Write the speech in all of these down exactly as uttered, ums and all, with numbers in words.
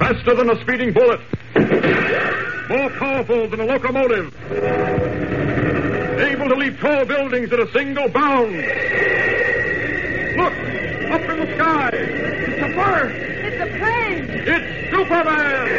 Faster than a speeding bullet. More powerful than a locomotive. Able to leap tall buildings at a single bound. Look! Up in the sky! It's a bird! It's a plane! It's Superman!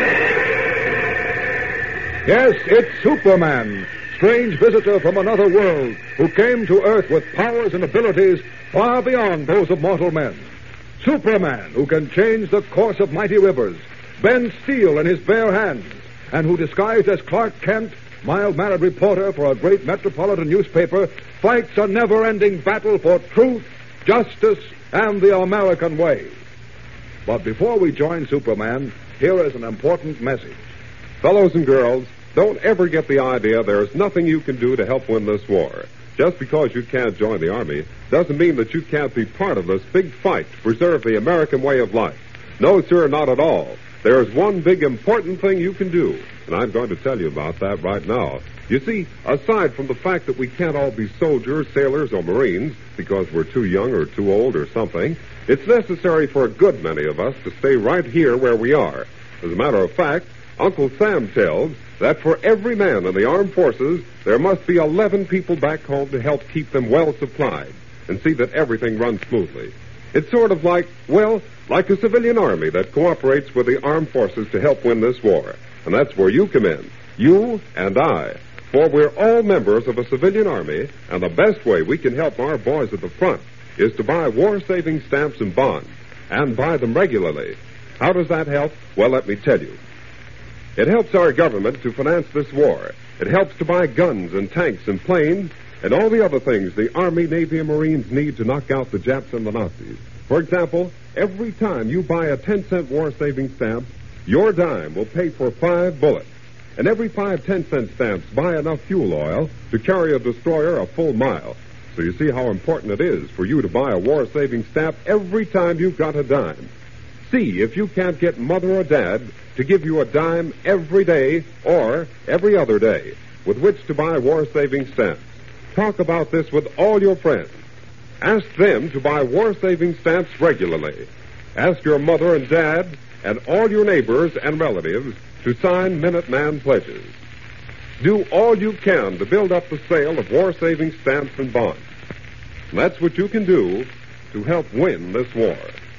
Yes, it's Superman, strange visitor from another world, who came to Earth with powers and abilities far beyond those of mortal men. Superman, who can change the course of mighty rivers, bend steel in his bare hands, and who, disguised as Clark Kent, mild-mannered reporter for a great metropolitan newspaper, fights a never-ending battle for truth, justice, and the American way. But before we join Superman, here is an important message. Fellows and girls, don't ever get the idea there's nothing you can do to help win this war. Just because you can't join the Army doesn't mean that you can't be part of this big fight to preserve the American way of life. No, sir, not at all. There's one big important thing you can do, and I'm going to tell you about that right now. You see, aside from the fact that we can't all be soldiers, sailors, or Marines because we're too young or too old or something, it's necessary for a good many of us to stay right here where we are. As a matter of fact, Uncle Sam tells that for every man in the armed forces, there must be eleven people back home to help keep them well supplied and see that everything runs smoothly. It's sort of like, well, like a civilian army that cooperates with the armed forces to help win this war. And that's where you come in, you and I. For we're all members of a civilian army, and the best way we can help our boys at the front is to buy war-saving stamps and bonds, and buy them regularly. How does that help? Well, let me tell you. It helps our government to finance this war. It helps to buy guns and tanks and planes and all the other things the Army, Navy, and Marines need to knock out the Japs and the Nazis. For example, every time you buy a ten-cent war-saving stamp, your dime will pay for five bullets. And every five ten-cent stamps buy enough fuel oil to carry a destroyer a full mile. So you see how important it is for you to buy a war-saving stamp every time you've got a dime. See if you can't get Mother or Dad to give you a dime every day or every other day with which to buy war-saving stamps. Talk about this with all your friends. Ask them to buy war-saving stamps regularly. Ask your mother and dad and all your neighbors and relatives to sign Minuteman pledges. Do all you can to build up the sale of war-saving stamps and bonds. And that's what you can do to help win this war.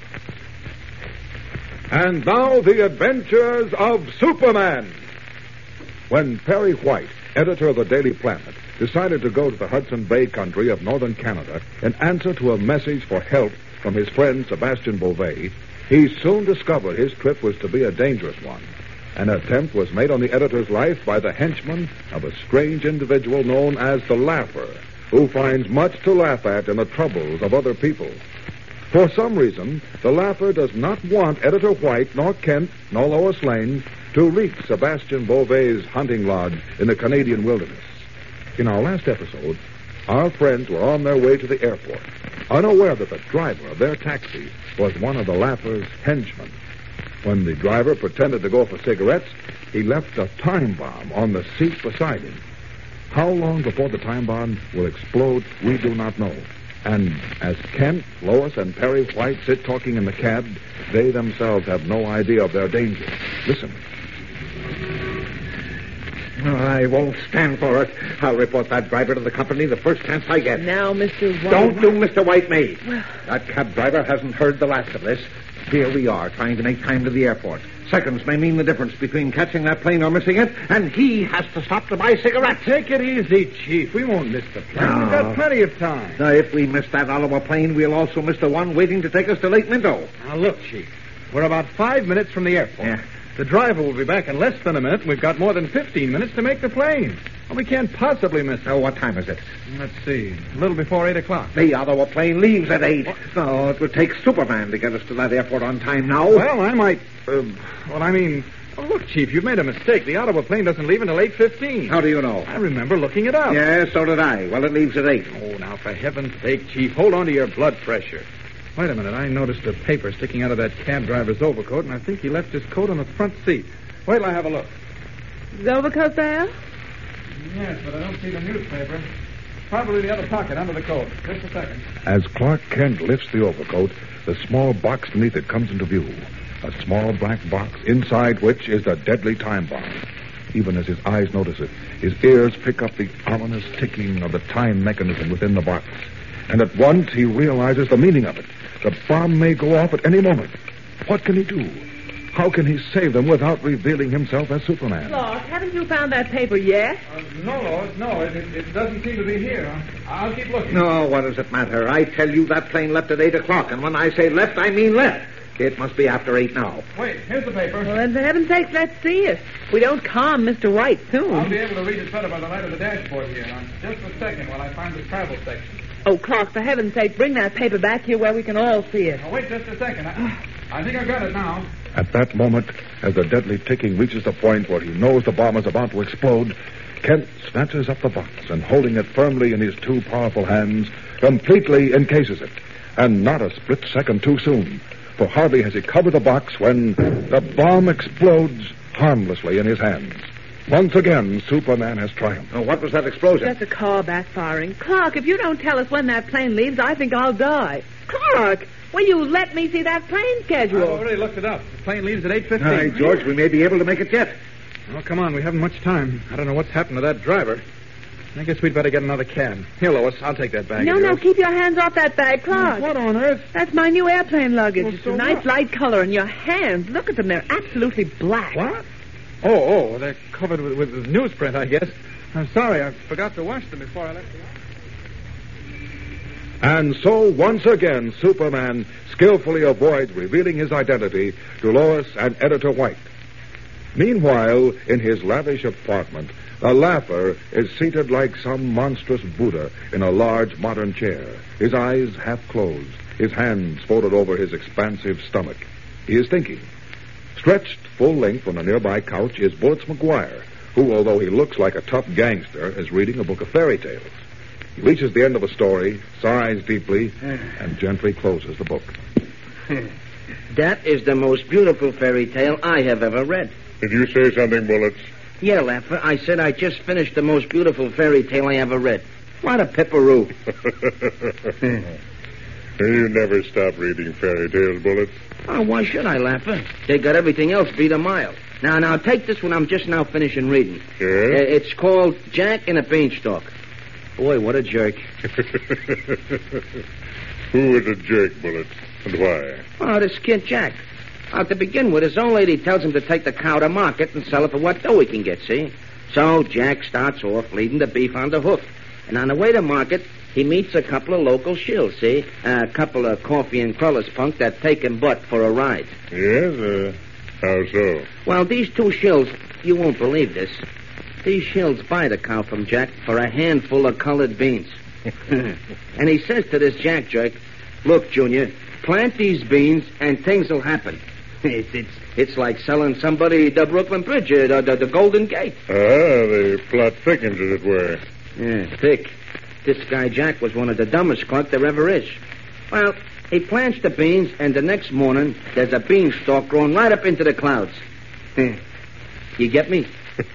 And now the adventures of Superman. When Perry White, editor of the Daily Planet, decided to go to the Hudson Bay country of northern Canada in answer to a message for help from his friend Sebastian Beauvais, he soon discovered his trip was to be a dangerous one. An attempt was made on the editor's life by the henchman of a strange individual known as the Laugher, who finds much to laugh at in the troubles of other people. For some reason, the Laugher does not want Editor White, nor Kent, nor Lois Lane to reach Sebastian Beauvais' hunting lodge in the Canadian wilderness. In our last episode, our friends were on their way to the airport, unaware that the driver of their taxi was one of the Laugher's henchmen. When the driver pretended to go for cigarettes, he left a time bomb on the seat beside him. How long before the time bomb will explode, we do not know. And as Kent, Lois, and Perry White sit talking in the cab, they themselves have no idea of their danger. Listen. I won't stand for it. I'll report that driver to the company the first chance I get. Now, Mister White... Don't do Mister White me. Well... That cab driver hasn't heard the last of this. Here we are, trying to make time to the airport. Seconds may mean the difference between catching that plane or missing it, and he has to stop to buy cigarettes. Take it easy, Chief. We won't miss the plane. No. We've got plenty of time. Now, if we miss that Ottawa plane, we'll also miss the one waiting to take us to Lake Minto. Now, look, Chief. We're about five minutes from the airport. Yeah. The driver will be back in less than a minute, and we've got more than fifteen minutes to make the plane. Well, we can't possibly miss it. Now, what time is it? Let's see. A little before eight o'clock. The Ottawa plane leaves at eight. What? No, it would take Superman to get us to that airport on time now. Well, I might... Uh, well, I mean... Oh, look, Chief, you've made a mistake. The Ottawa plane doesn't leave until eight fifteen. How do you know? I remember looking it up. Yeah, so did I. Well, it leaves at eight. Oh, now, for heaven's sake, Chief, hold on to your blood pressure. Wait a minute. I noticed a paper sticking out of that cab driver's overcoat, and I think he left his coat on the front seat. Wait till I have a look. Is the overcoat there? Yes, but I don't see the newspaper. Probably the other pocket under the coat. Just a second. As Clark Kent lifts the overcoat, the small box beneath it comes into view. A small black box inside which is the deadly time bomb. Even as his eyes notice it, his ears pick up the ominous ticking of the time mechanism within the box. And at once he realizes the meaning of it. The bomb may go off at any moment. What can he do? How can he save them without revealing himself as Superman? Clark, haven't you found that paper yet? Uh, no, Lois, no. It, it, it doesn't seem to be here. I'll, I'll keep looking. No, what does it matter? I tell you that plane left at eight o'clock, and when I say left, I mean left. It must be after eight now. Wait, here's the paper. Well, then, for heaven's sake, let's see it. We don't calm Mister White soon. I'll be able to read it better by the light of the dashboard here. Now, just a second while I find the travel section. Oh, Clark, for heaven's sake, bring that paper back here where we can all see it. Oh, wait just a second. I, I think I've got it now. At that moment, as the deadly ticking reaches the point where he knows the bomb is about to explode, Kent snatches up the box and, holding it firmly in his two powerful hands, completely encases it. And not a split second too soon. For hardly has he covered the box when the bomb explodes harmlessly in his hands. Once again, Superman has triumphed. Oh, what was that explosion? That's a car backfiring. Clark, if you don't tell us when that plane leaves, I think I'll die. Clark, will you let me see that plane schedule? I've already looked it up. The plane leaves at eight fifteen. All right, George, we may be able to make it yet. Oh, come on. We haven't much time. I don't know what's happened to that driver. I guess we'd better get another cab. Here, Lois, I'll take that bag. No, of no, yours. keep your hands off that bag, Clark. What on earth? That's my new airplane luggage. Well, it's so a nice what? light color, and your hands, look at them. They're absolutely black. What? Oh, oh, they're covered with, with newsprint, I guess. I'm sorry, I forgot to wash them before I left the office. And so, once again, Superman skillfully avoids revealing his identity to Lois and Editor White. Meanwhile, in his lavish apartment, the Laugher is seated like some monstrous Buddha in a large modern chair, his eyes half closed, his hands folded over his expansive stomach. He is thinking. Stretched full length on a nearby couch is Bullets McGuire, who, although he looks like a tough gangster, is reading a book of fairy tales. He reaches the end of a story, sighs deeply, and gently closes the book. That is the most beautiful fairy tale I have ever read. Did you say something, Bullets? Yeah, Laffer, I said I just finished the most beautiful fairy tale I ever read. What a pipperoo. You never stop reading fairy tales, Bullets. Oh, why should I, Laffer? They got everything else beat a mile. Now, now, take this one I'm just now finishing reading. Yes? Uh, it's called Jack and a Beanstalk. Boy, what a jerk. Who is a jerk, Bullets, and why? Oh, this kid Jack. Now, to begin with, his old lady tells him to take the cow to market and sell it for what dough he can get, see? So Jack starts off leading the beef on the hoof. And on the way to market, he meets a couple of local shills, see? A couple of coffee and crullers punk that take him butt for a ride. Yes? Uh, how so? Well, these two shills, you won't believe this. These shills buy the cow from Jack for a handful of colored beans. And he says to this Jack jerk, look, Junior, plant these beans and things will happen. It's, it's, it's like selling somebody the Brooklyn Bridge, uh, the, the, the Golden Gate. Ah, the plot thickens, as it were. Yeah, thick. This guy Jack was one of the dumbest clerk there ever is. Well, he plants the beans, and the next morning, there's a beanstalk growing right up into the clouds. You get me?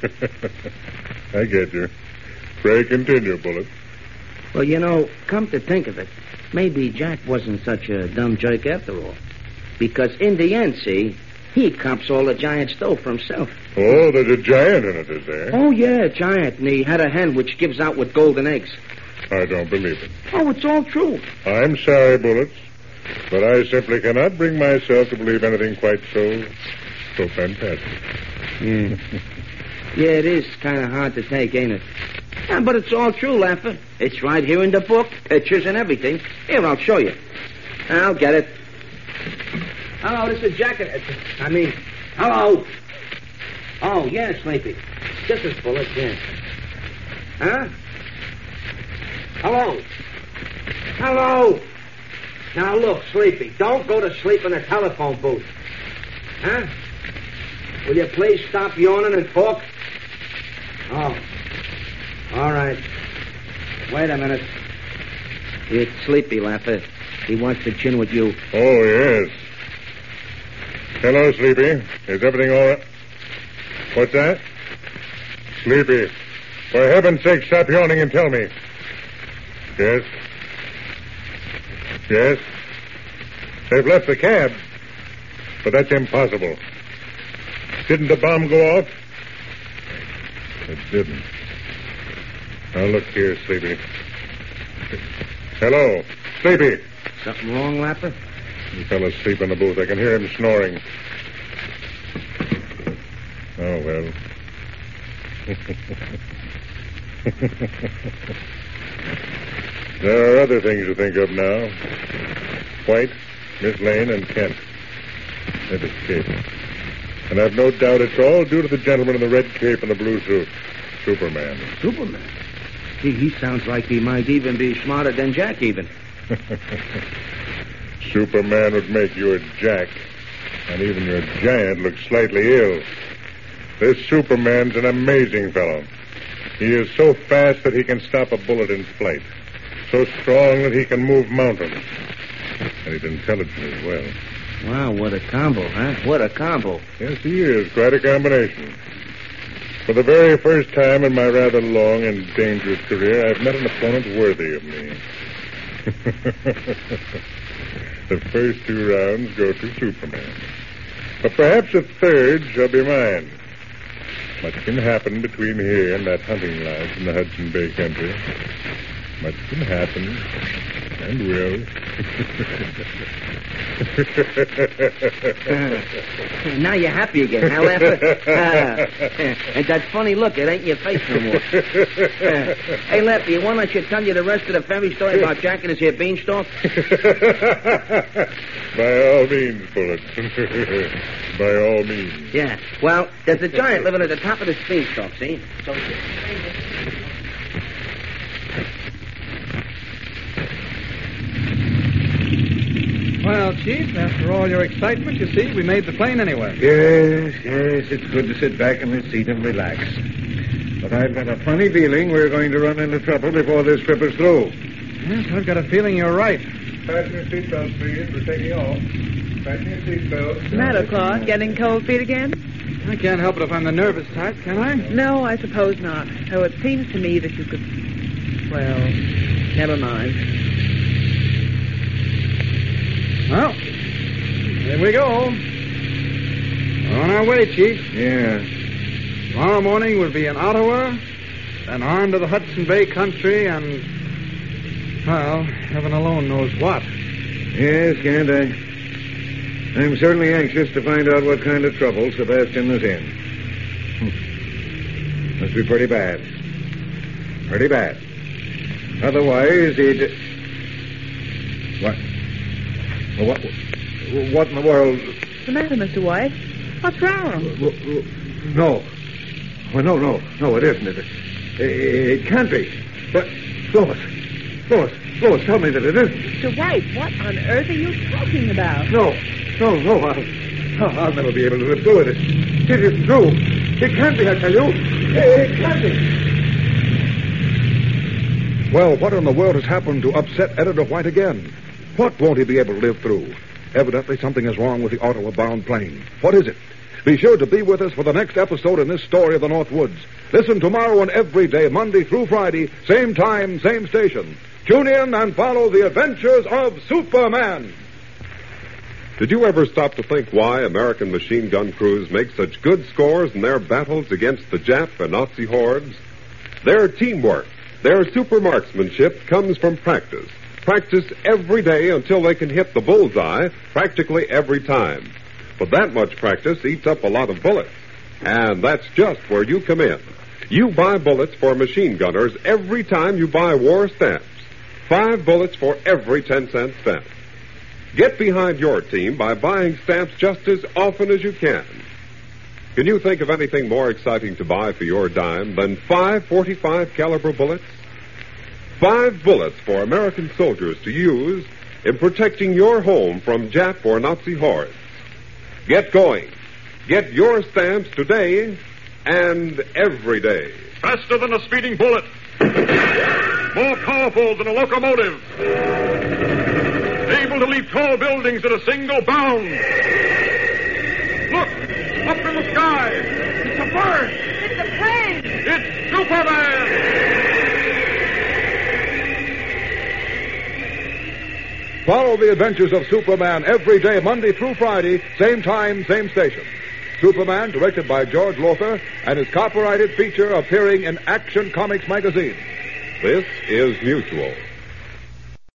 I get you. Pray continue, Bullets. Well, you know, come to think of it, maybe Jack wasn't such a dumb jerk after all. Because in the end, see, he cops all the giant stove for himself. Oh, there's a giant in it, is there? Oh, yeah, giant. And he had a hen which gives out with golden eggs. I don't believe it. Oh, it's all true. I'm sorry, Bullets, but I simply cannot bring myself to believe anything quite so, so fantastic. Yeah. Yeah, it is kind of hard to take, ain't it? Yeah, but it's all true, Laffer. It's right here in the book, pictures and everything. Here, I'll show you. I'll get it. Hello, this is Jack. I mean, hello. Oh, yeah, Sleepy. This is Bullet, yeah. Huh? Hello. Hello. Now, look, Sleepy, don't go to sleep in a telephone booth. Huh? Will you please stop yawning and talk? Oh. All right. Wait a minute. It's Sleepy, Laffer. He wants to chin with you. Oh, yes. Hello, Sleepy. Is everything all right? What's that? Sleepy, for heaven's sake, stop yawning and tell me. Yes? Yes? They've left the cab. But that's impossible. Didn't the bomb go off? It didn't. Now, look here, Sleepy. Hello, Sleepy. Something wrong, Lapper? He fell asleep in the booth. I can hear him snoring. Oh, well. There are other things to think of now. White, Miss Lane, and Kent. They've escaped. And I've no doubt it's all due to the gentleman in the red cape and the blue suit. Superman. Superman? He, he sounds like he might even be smarter than Jack, even. Superman would make you a Jack. And even your giant look slightly ill. This Superman's an amazing fellow. He is so fast that he can stop a bullet in flight. So strong that he can move mountains. And he's intelligent as well. Wow, what a combo, huh? What a combo. Yes, he is. Quite a combination. For the very first time in my rather long and dangerous career, I've met an opponent worthy of me. The first two rounds go to Superman. But perhaps a third shall be mine. Much can happen between here and that hunting lodge in the Hudson Bay country. Much can happen, and will. uh, now you're happy again, huh, Lapper? Uh, and that funny look, it ain't in your face no more. Uh, hey, Lapper, you want I should tell you the rest of the fairy story about Jack and his here beanstalk? By all means, Bullet. By all means. Yeah. Well, there's a giant living at the top of this beanstalk, see? So... Well, Chief, after all your excitement, you see, we made the plane anyway. Yes, yes, it's good to sit back in the seat and relax. But I've got a funny feeling we're going to run into trouble before this trip is through. Yes, I've got a feeling you're right. Fasten your seatbelts, please. We're taking off. Fasten your seatbelts. What's the matter, Clark? Getting cold feet again? I can't help it if I'm the nervous type, can I? No, I suppose not. Though it seems to me that you could... Well, never mind. Well, here we go. We're on our way, Chief. Yeah. Tomorrow morning we'll be in Ottawa, then on to the Hudson Bay country, and, well, heaven alone knows what. Yes, Kent, I, I'm certainly anxious to find out what kind of trouble Sebastian is in. Hmm. Must be pretty bad. Pretty bad. Otherwise, he'd... What? What, what in the world? What's the matter, Mister White? What's wrong? No. Well, no, no. No, it isn't. It, it, it can't be. But, Lois, Lois, Lois, tell me that it isn't. Mister White, what on earth are you talking about? No, no, no. I'll, I'll never be able to live through it. It, it is true. It can't be, I tell you. It, it can't be. Well, what in the world has happened to upset Editor White again? What won't he be able to live through? Evidently something is wrong with the Ottawa-bound plane. What is it? Be sure to be with us for the next episode in this story of the North Woods. Listen tomorrow and every day, Monday through Friday, same time, same station. Tune in and follow the adventures of Superman. Did you ever stop to think why American machine gun crews make such good scores in their battles against the Jap and Nazi hordes? Their teamwork, their super marksmanship comes from practice. Practice every day until they can hit the bullseye practically every time. But that much practice eats up a lot of bullets. And that's just where you come in. You buy bullets for machine gunners every time you buy war stamps. Five bullets for every ten cent spent. Get behind your team by buying stamps just as often as you can. Can you think of anything more exciting to buy for your dime than five forty-five caliber bullets? Five bullets for American soldiers to use in protecting your home from Jap or Nazi hordes. Get going. Get your stamps today and every day. Faster than a speeding bullet. More powerful than a locomotive. Able to leap tall buildings at a single bound. Look! Up in the sky! It's a bird! It's a plane! It's Superman! Follow the adventures of Superman every day, Monday through Friday, same time, same station. Superman, directed by George Lothar, and his copyrighted feature appearing in Action Comics magazine. This is Mutual.